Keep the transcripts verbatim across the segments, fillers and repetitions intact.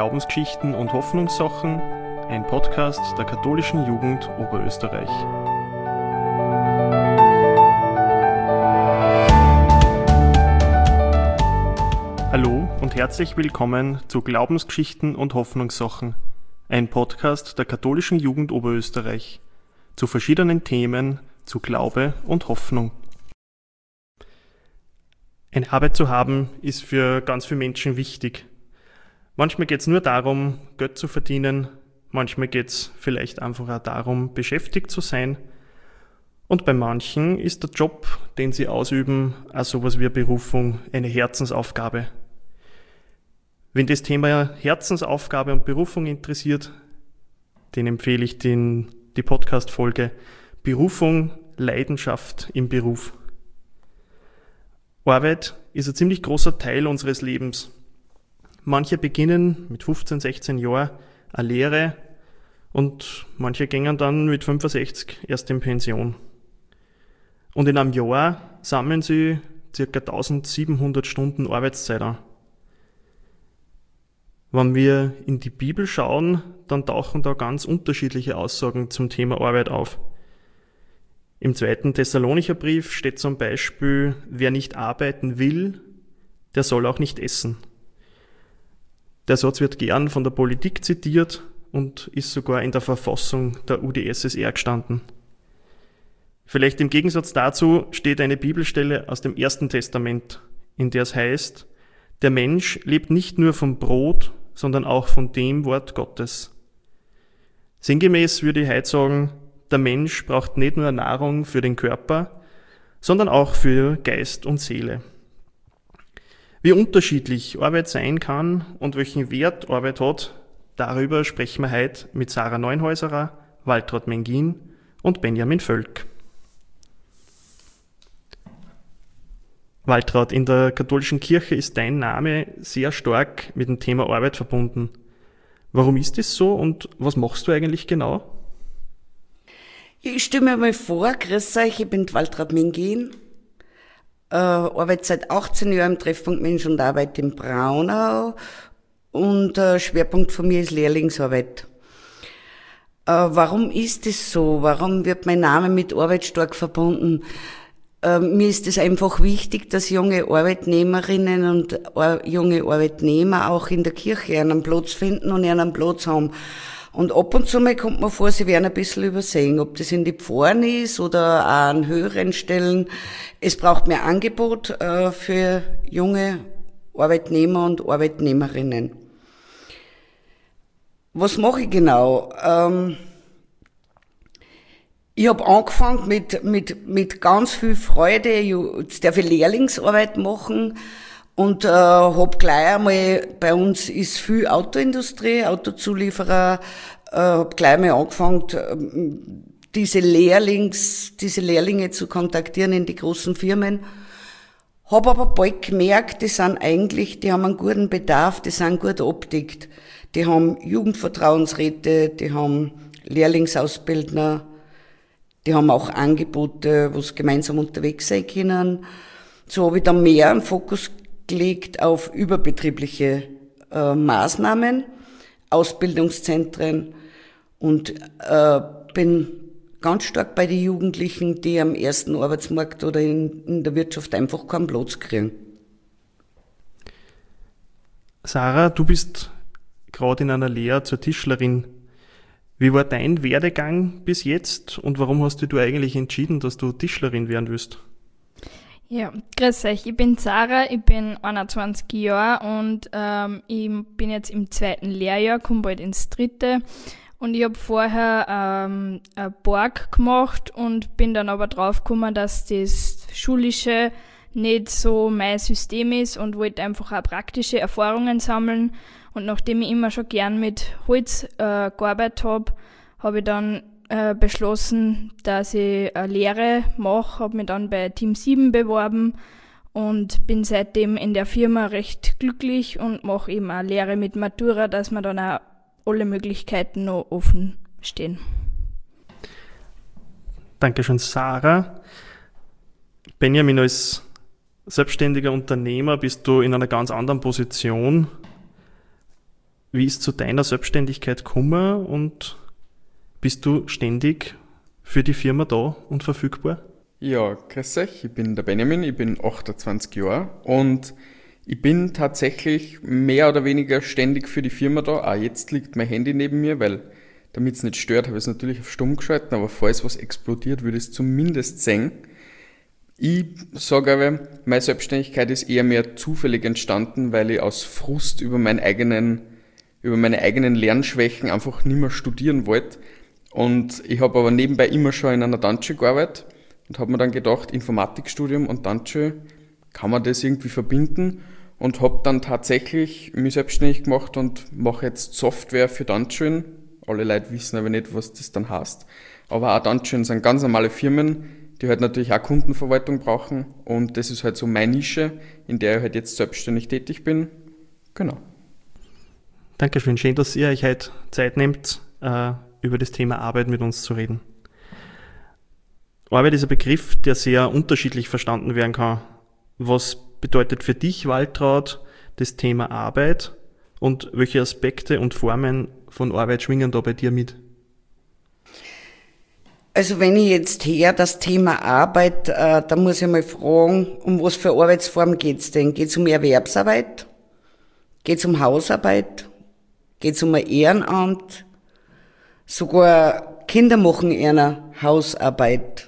Glaubensgeschichten und Hoffnungssachen, ein Podcast der Katholischen Jugend Oberösterreich. Hallo und herzlich willkommen zu Glaubensgeschichten und Hoffnungssachen, ein Podcast der Katholischen Jugend Oberösterreich, zu verschiedenen Themen zu Glaube und Hoffnung. Eine Arbeit zu haben, ist für ganz viele Menschen wichtig. Manchmal geht es nur darum, Geld zu verdienen, manchmal geht es vielleicht einfach auch darum, beschäftigt zu sein. Und bei manchen ist der Job, den sie ausüben, auch sowas wie eine Berufung, eine Herzensaufgabe. Wenn das Thema Herzensaufgabe und Berufung interessiert, den empfehle ich den, die Podcast-Folge Berufung, Leidenschaft im Beruf. Arbeit ist ein ziemlich großer Teil unseres Lebens. Manche beginnen mit fünfzehn, sechzehn Jahren eine Lehre und manche gehen dann mit fünfundsechzig erst in Pension. Und in einem Jahr sammeln sie ca. eintausendsiebenhundert Stunden Arbeitszeit an. Wenn wir in die Bibel schauen, dann tauchen da ganz unterschiedliche Aussagen zum Thema Arbeit auf. Im zweiten Thessalonicher Brief steht zum Beispiel, wer nicht arbeiten will, der soll auch nicht essen. Der Satz wird gern von der Politik zitiert und ist sogar in der Verfassung der U d S S R gestanden. Vielleicht im Gegensatz dazu steht eine Bibelstelle aus dem Ersten Testament, in der es heißt, der Mensch lebt nicht nur vom Brot, sondern auch von dem Wort Gottes. Sinngemäß würde ich heute sagen, der Mensch braucht nicht nur Nahrung für den Körper, sondern auch für Geist und Seele. Wie unterschiedlich Arbeit sein kann und welchen Wert Arbeit hat, darüber sprechen wir heute mit Sarah Neunhäuserer, Waltraud Mengin und Benjamin Völk. Waltraud, in der katholischen Kirche ist dein Name sehr stark mit dem Thema Arbeit verbunden. Warum ist das so und was machst du eigentlich genau? Ich stelle mir mal vor, grüß euch, ich bin Waltraud Mengin, äh, arbeite seit achtzehn Jahren im Treffpunkt Mensch und Arbeit in Braunau und äh, Schwerpunkt von mir ist Lehrlingsarbeit. Äh, warum ist das so? Warum wird mein Name mit Arbeit stark verbunden? Äh, mir ist es einfach wichtig, dass junge Arbeitnehmerinnen und äh, junge Arbeitnehmer auch in der Kirche einen Platz finden und einen Platz haben. Und ab und zu mal kommt man vor, sie werden ein bisschen übersehen, ob das in die Pforren ist oder auch an höheren Stellen. Es braucht mehr Angebot äh, für junge Arbeitnehmer und Arbeitnehmerinnen. Was mache ich genau? Ähm, ich habe angefangen mit, mit, mit ganz viel Freude, jetzt darf ich Lehrlingsarbeit machen. Und äh, hab gleich einmal, bei uns ist viel Autoindustrie, Autozulieferer, äh, hab gleich mal angefangen, äh, diese Lehrlings, diese Lehrlinge zu kontaktieren in die großen Firmen. Hab aber bald gemerkt, die sind eigentlich, die haben einen guten Bedarf, die sind gut abgedeckt. Die haben Jugendvertrauensräte, die haben Lehrlingsausbildner, die haben auch Angebote, wo sie gemeinsam unterwegs sein können. So habe ich dann mehr einen Fokus gelegt auf überbetriebliche äh, Maßnahmen, Ausbildungszentren und äh, bin ganz stark bei den Jugendlichen, die am ersten Arbeitsmarkt oder in, in der Wirtschaft einfach keinen Platz kriegen. Sarah, du bist gerade in einer Lehre zur Tischlerin. Wie war dein Werdegang bis jetzt und warum hast du eigentlich entschieden, dass du Tischlerin werden willst? Ja, grüß euch, ich bin Sarah, ich bin einundzwanzig Jahre und ähm, ich bin jetzt im zweiten Lehrjahr, komme bald ins dritte und ich habe vorher ähm, ein Borg gemacht und bin dann aber drauf gekommen, dass das Schulische nicht so mein System ist und wollte einfach auch praktische Erfahrungen sammeln und nachdem ich immer schon gern mit Holz äh, gearbeitet habe, habe ich dann beschlossen, dass ich eine Lehre mache, habe mich dann bei Team sieben beworben und bin seitdem in der Firma recht glücklich und mache eben eine Lehre mit Matura, dass mir dann auch alle Möglichkeiten noch offen stehen. Dankeschön, Sarah. Benjamin, als selbstständiger Unternehmer bist du in einer ganz anderen Position. wie ist zu deiner Selbstständigkeit gekommen und bist du ständig für die Firma da und verfügbar? Ja, grüß euch, ich bin der Benjamin, ich bin achtundzwanzig Jahre und ich bin tatsächlich mehr oder weniger ständig für die Firma da. Auch jetzt liegt mein Handy neben mir, weil damit es nicht stört, habe ich es natürlich auf stumm geschalten, aber falls was explodiert, würde ich es zumindest sehen. Ich sage aber, meine Selbstständigkeit ist eher mehr zufällig entstanden, weil ich aus Frust über meinen eigenen, über meine eigenen Lernschwächen einfach nicht mehr studieren wollte. Und ich habe aber nebenbei immer schon in einer Tanzschule gearbeitet und habe mir dann gedacht, Informatikstudium und Tanzschule, kann man das irgendwie verbinden? Und habe dann tatsächlich mich selbstständig gemacht und mache jetzt Software für Tanzschulen. Alle Leute wissen aber nicht, was das dann heißt. Aber auch Tanzschulen sind ganz normale Firmen, die halt natürlich auch Kundenverwaltung brauchen. Und das ist halt so meine Nische, in der ich halt jetzt selbstständig tätig bin. Genau. Dankeschön. Schön, dass ihr euch heute Zeit nehmt, äh, über das Thema Arbeit mit uns zu reden. Arbeit ist ein Begriff, der sehr unterschiedlich verstanden werden kann. Was bedeutet für dich, Waltraud, das Thema Arbeit und welche Aspekte und Formen von Arbeit schwingen da bei dir mit? Also wenn ich jetzt her das Thema Arbeit, äh, da muss ich mal fragen, um was für Arbeitsform geht's denn? Geht's um Erwerbsarbeit? Geht's um Hausarbeit? Geht's um ein Ehrenamt? Sogar Kinder machen eher Hausarbeit.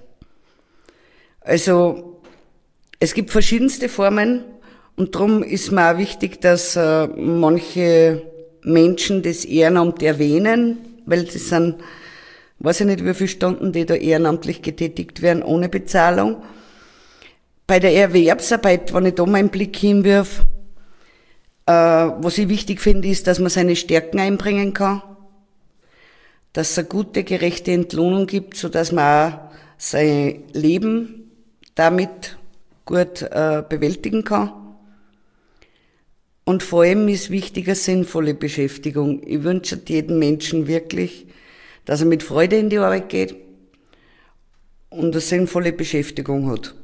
Also es gibt verschiedenste Formen und darum ist mir auch wichtig, dass äh, manche Menschen das Ehrenamt erwähnen, weil das sind, weiß ich nicht wie viele Stunden, die da ehrenamtlich getätigt werden, ohne Bezahlung. Bei der Erwerbsarbeit, wenn ich da meinen Blick hinwirf, äh, was ich wichtig finde, ist, dass man seine Stärken einbringen kann, dass es eine gute, gerechte Entlohnung gibt, sodass man auch sein Leben damit gut äh, bewältigen kann. Und vor allem ist wichtig eine sinnvolle Beschäftigung. Ich wünsche jedem Menschen wirklich, dass er mit Freude in die Arbeit geht und eine sinnvolle Beschäftigung hat.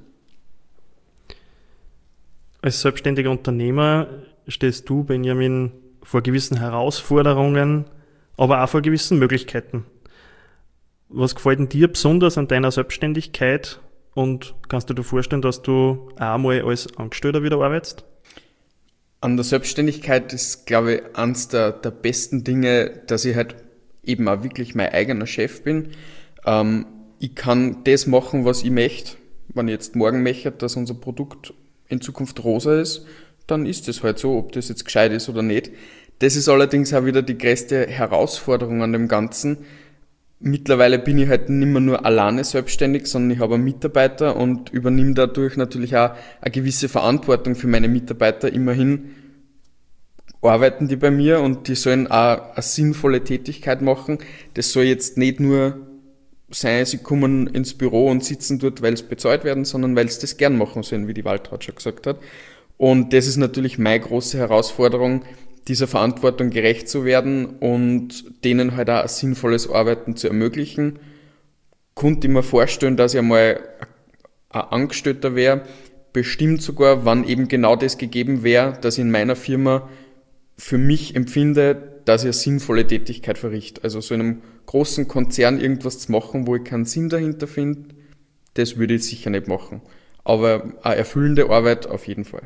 Als selbstständiger Unternehmer stehst du, Benjamin, vor gewissen Herausforderungen, aber auch vor gewissen Möglichkeiten. Was gefällt denn dir besonders an deiner Selbstständigkeit und kannst du dir vorstellen, dass du auch mal als Angestellter wieder arbeitest? An der Selbstständigkeit ist, glaube ich, eines der, der besten Dinge, dass ich halt eben auch wirklich mein eigener Chef bin. Ähm, ich kann das machen, was ich möchte. Wenn ich jetzt morgen möchte, dass unser Produkt in Zukunft rosa ist, dann ist das halt so, ob das jetzt gescheit ist oder nicht. Das ist allerdings auch wieder die größte Herausforderung an dem Ganzen. Mittlerweile bin ich halt nicht mehr nur alleine selbstständig, sondern ich habe einen Mitarbeiter und übernehme dadurch natürlich auch eine gewisse Verantwortung für meine Mitarbeiter. Immerhin arbeiten die bei mir und die sollen auch eine sinnvolle Tätigkeit machen. Das soll jetzt nicht nur sein, sie kommen ins Büro und sitzen dort, weil sie bezahlt werden, sondern weil sie das gern machen sollen, wie die Waltraud schon gesagt hat. Und das ist natürlich meine große Herausforderung, dieser Verantwortung gerecht zu werden und denen halt auch ein sinnvolles Arbeiten zu ermöglichen. Konnte ich mir vorstellen, dass ich einmal ein Angestellter wäre, bestimmt sogar, wann eben genau das gegeben wäre, dass ich in meiner Firma für mich empfinde, dass ich eine sinnvolle Tätigkeit verrichte. Also so in einem großen Konzern irgendwas zu machen, wo ich keinen Sinn dahinter finde, das würde ich sicher nicht machen. Aber eine erfüllende Arbeit auf jeden Fall.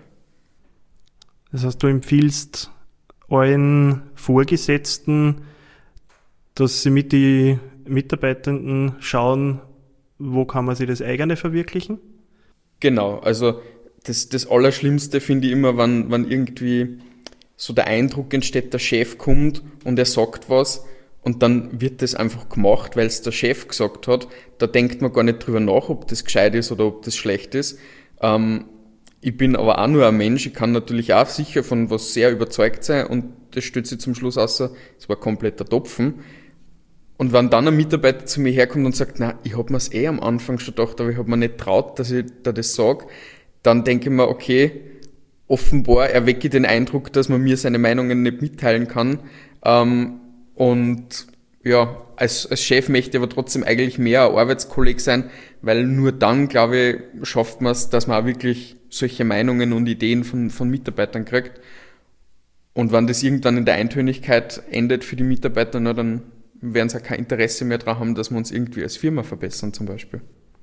Das heißt, du empfiehlst allen Vorgesetzten, dass sie mit den Mitarbeitenden schauen, wo kann man sich das eigene verwirklichen? Genau, also das, das Allerschlimmste finde ich immer, wenn, wenn irgendwie so der Eindruck entsteht, der Chef kommt und er sagt was und dann wird das einfach gemacht, weil es der Chef gesagt hat. Da denkt man gar nicht drüber nach, ob das gescheit ist oder ob das schlecht ist. Ähm, Ich bin aber auch nur ein Mensch, ich kann natürlich auch sicher von was sehr überzeugt sein und das stellt sich zum Schluss raus, es war kompletter Topfen. Und wenn dann ein Mitarbeiter zu mir herkommt und sagt, na, ich habe mir es eh am Anfang schon gedacht, aber ich habe mir nicht traut, dass ich da das sage, dann denke ich mir, okay, offenbar erwecke ich den Eindruck, dass man mir seine Meinungen nicht mitteilen kann. Ähm, und ja, als, als Chef möchte ich aber trotzdem eigentlich mehr ein Arbeitskollege sein, weil nur dann, glaube ich, schafft man es, dass man auch wirklich solche Meinungen und Ideen von, von Mitarbeitern kriegt. Und wenn das irgendwann in der Eintönigkeit endet für die Mitarbeiter, na, dann werden sie auch kein Interesse mehr daran haben, dass wir uns irgendwie als Firma verbessern zum Beispiel.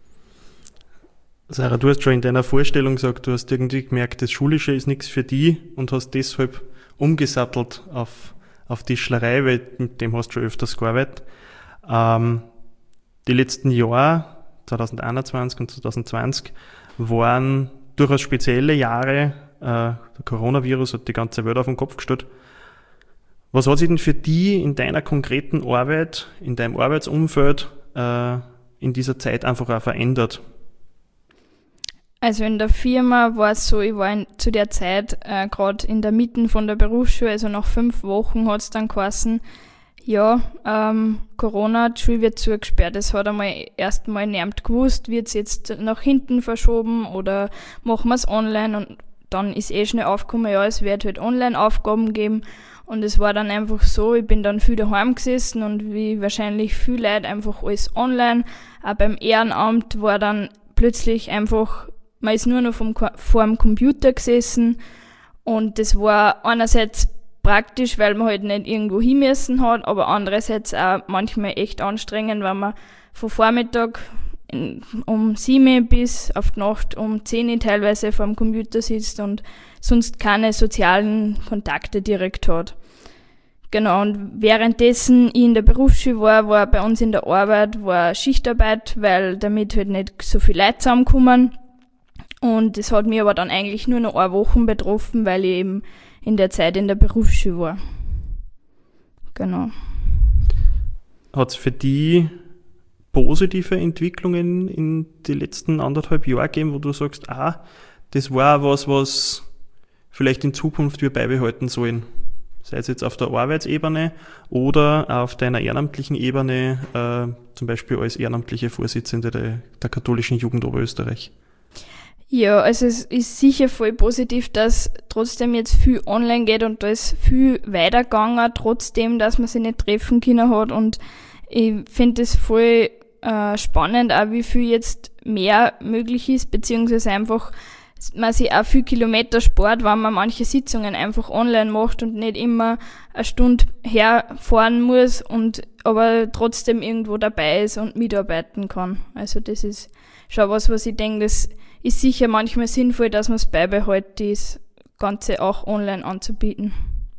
Sarah, du hast schon in deiner Vorstellung gesagt, du hast irgendwie gemerkt, das Schulische ist nichts für die und hast deshalb umgesattelt auf, auf Tischlerei, weil mit dem hast du schon öfters gearbeitet. Ähm, die letzten Jahre, zwanzig einundzwanzig und zwanzig zwanzig, waren durchaus spezielle Jahre. Äh, der Coronavirus hat die ganze Welt auf den Kopf gestellt. Was hat sich denn für die in deiner konkreten Arbeit, in deinem Arbeitsumfeld äh, in dieser Zeit einfach auch verändert? Also in der Firma war es so, ich war in, zu der Zeit äh, gerade in der Mitte von der Berufsschule, also nach fünf Wochen hat es dann geheißen, ja, ähm, Corona, die Schule wird zugesperrt. Das hat einmal erst mal niemand gewusst, wird es jetzt nach hinten verschoben oder machen wir es online, und dann ist eh schnell aufgekommen, ja, es wird halt Online-Aufgaben geben, und es war dann einfach so, ich bin dann viel daheim gesessen und wie wahrscheinlich viele Leute einfach alles online. Auch beim Ehrenamt war dann plötzlich einfach, man ist nur noch vom, vor dem Computer gesessen, und das war einerseits praktisch, weil man halt nicht irgendwo hin müssen hat, aber andererseits auch manchmal echt anstrengend, weil man von Vormittag in, um sieben bis auf die Nacht um zehn teilweise vor dem Computer sitzt und sonst keine sozialen Kontakte direkt hat. Genau, und währenddessen ich in der Berufsschule war, war bei uns in der Arbeit war Schichtarbeit, weil damit halt nicht so viele Leute zusammenkommen. Und das hat mich aber dann eigentlich nur noch eine Woche betroffen, weil ich eben in der Zeit in der Berufsschule war. Genau. Hat es für die positive Entwicklungen in die letzten anderthalb Jahre gegeben, wo du sagst, ah, das war was, was vielleicht in Zukunft wir beibehalten sollen? Sei es jetzt auf der Arbeitsebene oder auf deiner ehrenamtlichen Ebene, äh, zum Beispiel als ehrenamtliche Vorsitzende der, der katholischen Jugend Oberösterreich. Ja, also es ist sicher voll positiv, dass trotzdem jetzt viel online geht, und da ist viel weitergegangen, trotzdem, dass man sich nicht treffen können hat, und ich finde es voll äh, spannend, auch wie viel jetzt mehr möglich ist, beziehungsweise einfach man sich auch viel Kilometer spart, wenn man manche Sitzungen einfach online macht und nicht immer eine Stunde herfahren muss, und aber trotzdem irgendwo dabei ist und mitarbeiten kann. Also das ist schon was, was ich denke, das ist sicher manchmal sinnvoll, dass man es beibehält, das Ganze auch online anzubieten.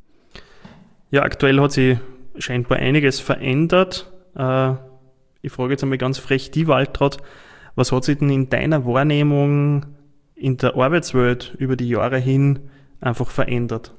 Ja, aktuell hat sich scheinbar einiges verändert. Äh, ich frage jetzt einmal ganz frech die Waltraud, was hat sich denn in deiner Wahrnehmung in der Arbeitswelt über die Jahre hin einfach verändert?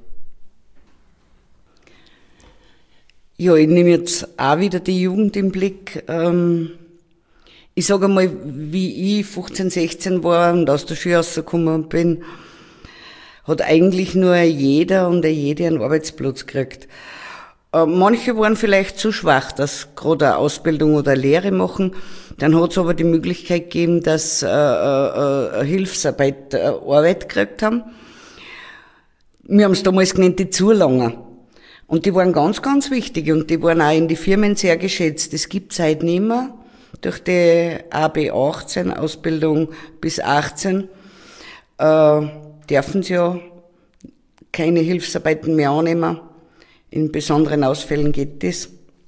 Ja, ich nehme jetzt auch wieder die Jugend im Blick. Ähm, ich sage einmal, wie ich fünfzehn, sechzehn war und aus der Schule rausgekommen bin, hat eigentlich nur jeder und jede einen Arbeitsplatz gekriegt. Äh, manche waren vielleicht zu schwach, dass gerade eine Ausbildung oder eine Lehre machen. Dann hat es aber die Möglichkeit gegeben, dass äh, äh, äh, Hilfsarbeit äh, Arbeit gekriegt haben. Wir haben es damals genannt, die Zulanger. Und die waren ganz, ganz wichtig, und die waren auch in die Firmen sehr geschätzt. Das gibt's heute nicht mehr. Durch die A B achtzehn, Ausbildung bis achtzehn, äh, dürfen sie ja keine Hilfsarbeiten mehr annehmen. In besonderen Ausfällen geht das.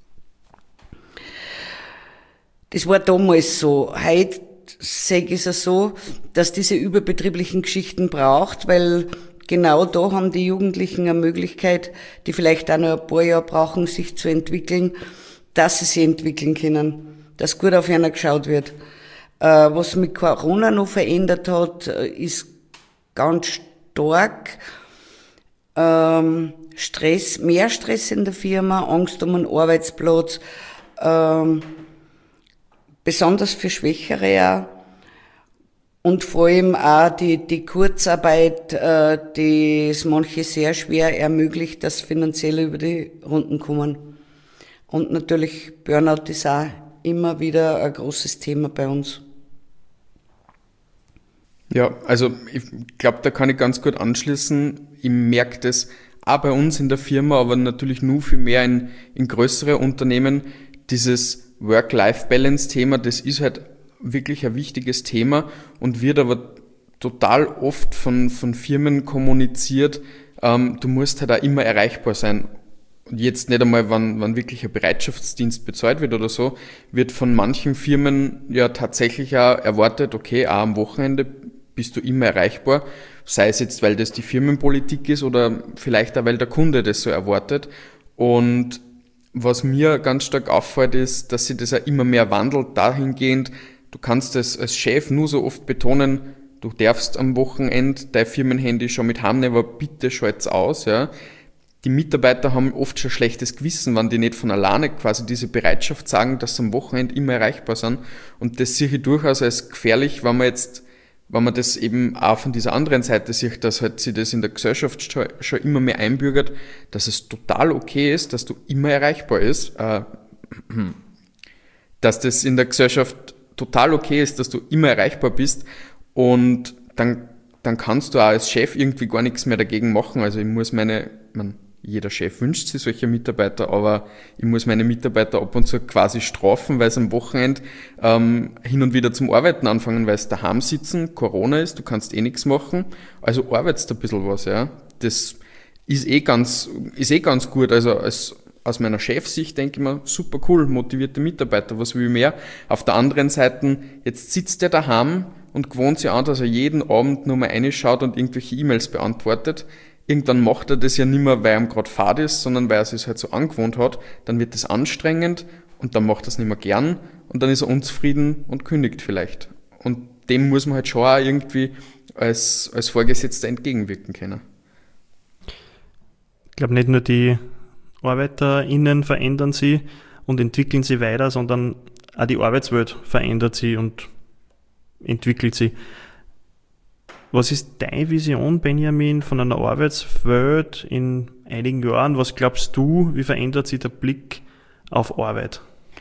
Das war damals so. Heute sehe ich es so, dass diese überbetrieblichen Geschichten braucht, weil genau da haben die Jugendlichen eine Möglichkeit, die vielleicht auch noch ein paar Jahre brauchen, sich zu entwickeln, dass sie sich entwickeln können, dass gut auf einer geschaut wird. Äh, was mit Corona noch verändert hat, ist ganz stark ähm, Stress, mehr Stress in der Firma, Angst um einen Arbeitsplatz, ähm, besonders für Schwächere auch. Und vor allem auch die, die Kurzarbeit, äh, die es manche sehr schwer ermöglicht, dass finanziell über die Runden kommen. Und natürlich Burnout ist auch immer wieder ein großes Thema bei uns. Ja, also ich glaube, da kann ich ganz gut anschließen. Ich merke das auch bei uns in der Firma, aber natürlich nur viel mehr in, in größere Unternehmen. Dieses Work-Life-Balance-Thema, das ist halt wirklich ein wichtiges Thema und wird aber total oft von, von Firmen kommuniziert, ähm, du musst halt auch immer erreichbar sein. Und jetzt nicht einmal, wenn, wenn wirklich ein Bereitschaftsdienst bezahlt wird oder so, wird von manchen Firmen ja tatsächlich auch erwartet, okay, auch am Wochenende bist du immer erreichbar, sei es jetzt, weil das die Firmenpolitik ist oder vielleicht auch, weil der Kunde das so erwartet. Und was mir ganz stark auffällt, ist, dass sich das auch immer mehr wandelt, dahingehend, du kannst das als Chef nur so oft betonen, du darfst am Wochenende dein Firmenhandy schon mit heimnehmen, aber bitte schalt's aus, ja. Die Mitarbeiter haben oft schon schlechtes Gewissen, wenn die nicht von alleine quasi diese Bereitschaft sagen, dass sie am Wochenende immer erreichbar sind. Und das sehe ich durchaus als gefährlich, wenn man jetzt, wenn man das eben auch von dieser anderen Seite sieht, dass halt sich das in der Gesellschaft schon, schon immer mehr einbürgert, dass es total okay ist, dass du immer erreichbar ist, äh, dass das in der Gesellschaft total okay ist, dass du immer erreichbar bist, und dann, dann kannst du auch als Chef irgendwie gar nichts mehr dagegen machen. Also ich muss meine, man, jeder Chef wünscht sich solche Mitarbeiter, aber ich muss meine Mitarbeiter ab und zu quasi strafen, weil sie am Wochenende ähm, hin und wieder zum Arbeiten anfangen, weil sie daheim sitzen, Corona ist, du kannst eh nichts machen, also arbeitest ein bisschen was, ja. Das ist eh ganz, ist eh ganz gut, also als, aus meiner Chefsicht denke ich mir, super cool, motivierte Mitarbeiter, was will ich mehr? Auf der anderen Seite, jetzt sitzt der daheim und gewohnt sich an, dass er jeden Abend nur mal reinschaut und irgendwelche E-Mails beantwortet. Irgendwann macht er das ja nicht mehr, weil er ihm gerade fad ist, sondern weil er es halt so angewohnt hat. Dann wird das anstrengend und dann macht er es nicht mehr gern und dann ist er unzufrieden und kündigt vielleicht. Und dem muss man halt schon auch irgendwie als, als Vorgesetzter entgegenwirken können. Ich glaube, nicht nur die ArbeiterInnen verändern sie und entwickeln sie weiter, sondern auch die Arbeitswelt verändert sie und entwickelt sie. Was ist deine Vision, Benjamin, von einer Arbeitswelt in einigen Jahren? Was glaubst du, wie verändert sich der Blick auf Arbeit?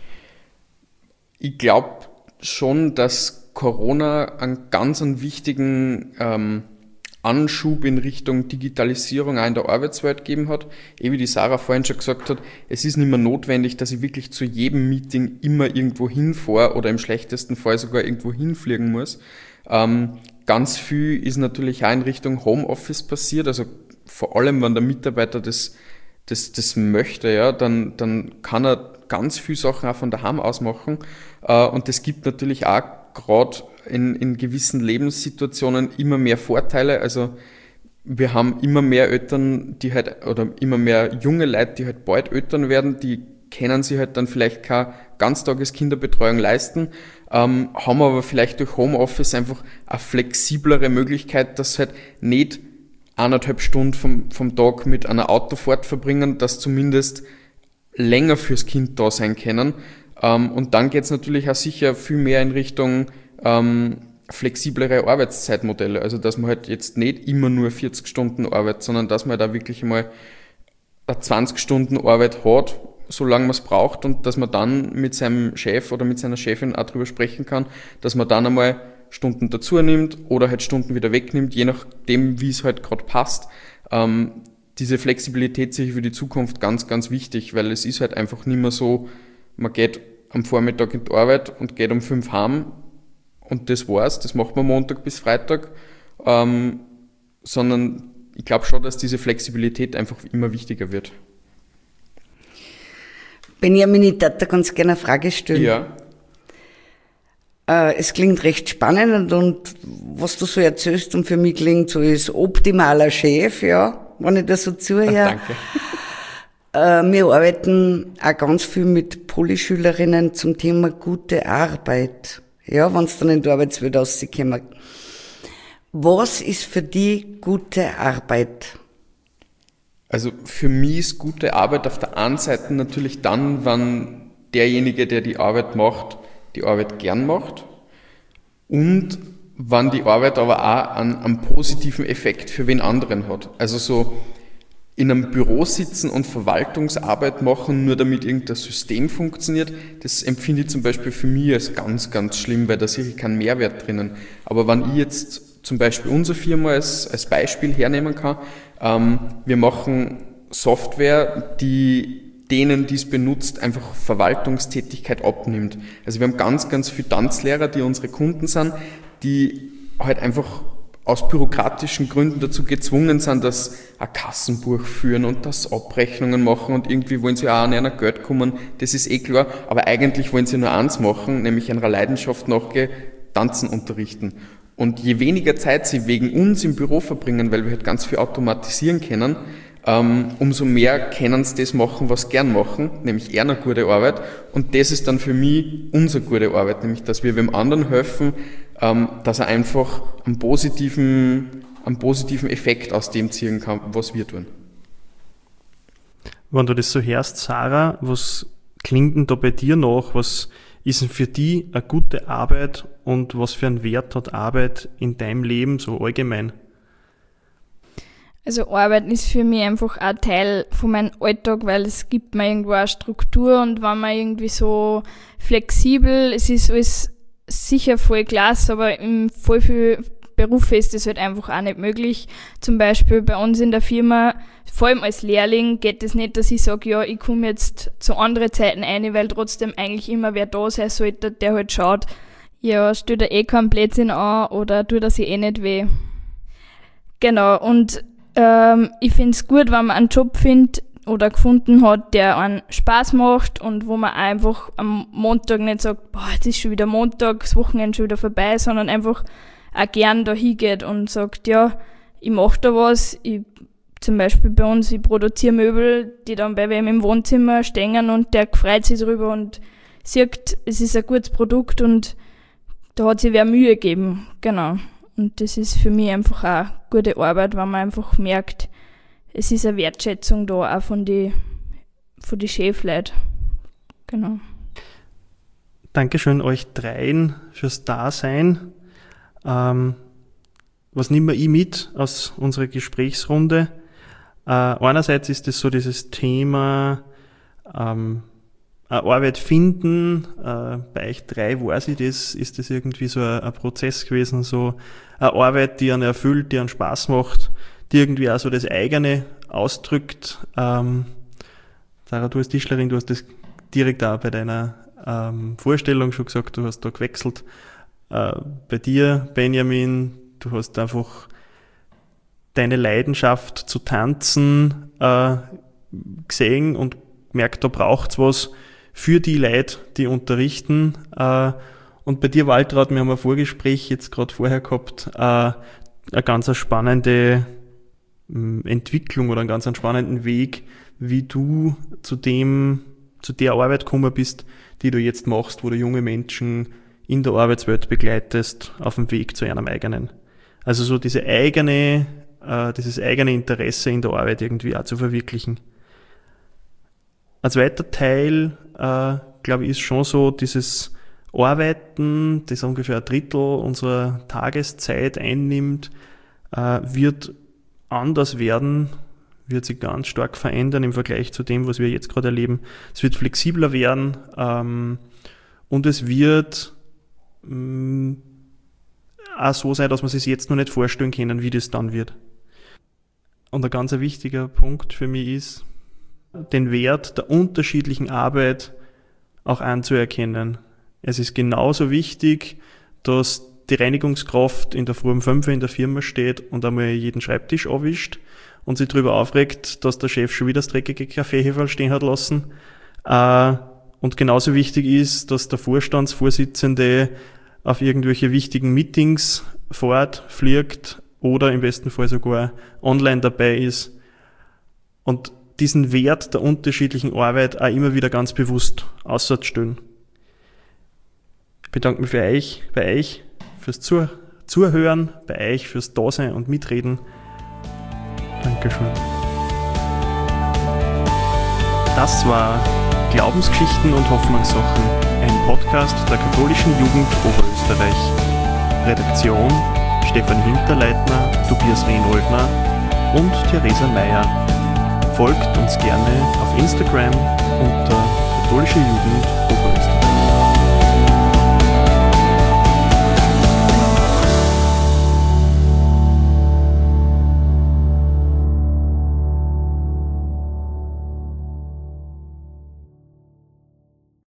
Ich glaube schon, dass Corona einen ganz einen wichtigen ähm, Anschub in Richtung Digitalisierung auch in der Arbeitswelt gegeben hat. Eh wie die Sarah vorhin schon gesagt hat, es ist nicht mehr notwendig, dass ich wirklich zu jedem Meeting immer irgendwo hinfahre oder im schlechtesten Fall sogar irgendwo hinfliegen muss. Ähm, ganz viel ist natürlich auch in Richtung Homeoffice passiert, also vor allem, wenn der Mitarbeiter das, das, das möchte, ja, dann, dann kann er ganz viel Sachen auch von daheim aus machen. Äh, und das gibt natürlich auch gerade in, in gewissen Lebenssituationen immer mehr Vorteile. Also wir haben immer mehr Eltern, die halt, oder immer mehr junge Leute, die halt bald Eltern werden, die können sich halt dann vielleicht keine Ganztageskinderbetreuung leisten, ähm, haben aber vielleicht durch Homeoffice einfach eine flexiblere Möglichkeit, dass sie halt nicht eineinhalb Stunden vom, vom Tag mit einer Autofahrt verbringen, dass zumindest länger fürs Kind da sein können. Ähm, und dann geht's natürlich auch sicher viel mehr in Richtung ähm, flexiblere Arbeitszeitmodelle. Also dass man halt jetzt nicht immer nur vierzig Stunden arbeitet, sondern dass man da wirklich mal eine zwanzig Stunden Arbeit hat, solange man es braucht, und dass man dann mit seinem Chef oder mit seiner Chefin auch darüber sprechen kann, dass man dann einmal Stunden dazu nimmt oder halt Stunden wieder wegnimmt, je nachdem, wie es halt gerade passt. Ähm, diese Flexibilität sehe ich für die Zukunft ganz, ganz wichtig, weil es ist halt einfach nicht mehr so, man geht am Vormittag in die Arbeit und geht um fünf heim und das war's, das macht man Montag bis Freitag, ähm, sondern ich glaube schon, dass diese Flexibilität einfach immer wichtiger wird. Benjamin, ich darf da ganz gerne eine Frage stellen. Ja. Äh, es klingt recht spannend und was du so erzählst, und für mich klingt so als optimaler Chef, ja, wenn ich das so zuhöre. Danke. Äh, wir arbeiten auch ganz viel mit Polyschülerinnen zum Thema gute Arbeit. Ja, wenn es dann in die Arbeitswelt rauskommen. Was ist für dich gute Arbeit? Also für mich ist gute Arbeit auf der einen Seite natürlich dann, wenn derjenige, der die Arbeit macht, die Arbeit gern macht, und wenn die Arbeit aber auch einen, einen positiven Effekt für wen anderen hat. Also so in einem Büro sitzen und Verwaltungsarbeit machen, nur damit irgendein System funktioniert, das empfinde ich zum Beispiel für mich als ganz, ganz schlimm, weil da sehe ich keinen Mehrwert drinnen. Aber wenn ich jetzt zum Beispiel unsere Firma als, als Beispiel hernehmen kann, ähm, wir machen Software, die denen, die es benutzt, einfach Verwaltungstätigkeit abnimmt. Also wir haben ganz, ganz viele Tanzlehrer, die unsere Kunden sind, die halt einfach aus bürokratischen Gründen dazu gezwungen sind, dass ein Kassenbuch führen und das Abrechnungen machen und irgendwie wollen sie auch an einer Geld kommen, das ist eh klar, aber eigentlich wollen sie nur eins machen, nämlich einer Leidenschaft nachgehen, Tanzen unterrichten. Und je weniger Zeit sie wegen uns im Büro verbringen, weil wir halt ganz viel automatisieren können, ähm, umso mehr können sie das machen, was sie gern machen, nämlich eher eine gute Arbeit. Und das ist dann für mich unsere gute Arbeit, nämlich dass wir dem anderen helfen, ähm, dass er einfach einen positiven, einen positiven Effekt aus dem ziehen kann, was wir tun. Wenn du das so hörst, Sarah, was klingt denn da bei dir nach? Was ist denn für dich eine gute Arbeit und was für einen Wert hat Arbeit in deinem Leben so allgemein? Also Arbeit ist für mich einfach ein Teil von meinem Alltag, weil es gibt mir irgendwo eine Struktur und wenn man irgendwie so flexibel, es ist alles sicher voll klasse, aber in voll vielen Berufen ist das halt einfach auch nicht möglich. Zum Beispiel bei uns in der Firma, vor allem als Lehrling, geht es nicht, dass ich sage, ja, ich komme jetzt zu anderen Zeiten ein, weil trotzdem eigentlich immer wer da sein sollte, der halt schaut, ja, stell dir eh keinen Blödsinn an oder tut das eh nicht weh. Genau, und ähm, ich finde es gut, wenn man einen Job findet oder gefunden hat, der einen Spaß macht und wo man einfach am Montag nicht sagt, boah, jetzt ist schon wieder Montag, das Wochenende schon wieder vorbei, sondern einfach auch gern da hingeht und sagt, ja, ich mache da was, ich, zum Beispiel bei uns, ich produziere Möbel, die dann bei wem im Wohnzimmer stehen und der freut sich drüber und sieht, es ist ein gutes Produkt und da hat sich wer Mühe gegeben, genau. Und das ist für mich einfach auch gute Arbeit, weil man einfach merkt, es ist eine Wertschätzung da, auch von den von die Chefleuten. Genau. Dankeschön euch dreien fürs Dasein. Ähm, was nehme ich mit aus unserer Gesprächsrunde? Äh, einerseits ist es so dieses Thema ähm, eine Arbeit finden. Äh, bei euch drei weiß ich das, ist das irgendwie so ein, ein Prozess gewesen, so eine Arbeit, die einen erfüllt, die einen Spaß macht, die irgendwie auch so das eigene ausdrückt. Ähm, Sarah, du als Tischlerin, du hast das direkt auch bei deiner ähm, Vorstellung schon gesagt, du hast da gewechselt. Äh, bei dir, Benjamin, du hast einfach deine Leidenschaft zu tanzen äh, gesehen und gemerkt, da braucht's was für die Leute, die unterrichten. Äh, und bei dir, Waltraud, wir haben ein Vorgespräch jetzt gerade vorher gehabt, äh, eine ganz spannende Entwicklung oder einen ganz spannenden Weg, wie du zu dem, zu der Arbeit gekommen bist, die du jetzt machst, wo du junge Menschen in der Arbeitswelt begleitest, auf dem Weg zu einem eigenen. Also so diese eigene, äh, dieses eigene Interesse in der Arbeit irgendwie auch zu verwirklichen. Ein zweiter Teil, äh, glaube ich, ist schon so dieses Arbeiten, das ungefähr ein Drittel unserer Tageszeit einnimmt, äh, wird anders werden, wird sich ganz stark verändern im Vergleich zu dem, was wir jetzt gerade erleben. Es wird flexibler werden ähm, und es wird mh, auch so sein, dass man sich jetzt noch nicht vorstellen können, wie das dann wird. Und ein ganz wichtiger Punkt für mich ist, den Wert der unterschiedlichen Arbeit auch anzuerkennen. Es ist genauso wichtig, dass die Reinigungskraft in der Früh um fünf Uhr in der Firma steht und einmal jeden Schreibtisch abwischt und sich darüber aufregt, dass der Chef schon wieder das dreckige Kaffeeheferl stehen hat lassen. Und genauso wichtig ist, dass der Vorstandsvorsitzende auf irgendwelche wichtigen Meetings fährt, fliegt oder im besten Fall sogar online dabei ist und diesen Wert der unterschiedlichen Arbeit auch immer wieder ganz bewusst auszustellen. Ich bedanke mich für euch, bei euch fürs Zuh- Zuhören, bei euch fürs Dasein und Mitreden. Dankeschön. Das war Glaubensgeschichten und Hoffnungssachen, ein Podcast der katholischen Jugend Oberösterreich. Redaktion Stefan Hinterleitner, Tobias Rehnoldner und Theresa Meyer. Folgt uns gerne auf Instagram unter katholische Jugend Oberösterreich.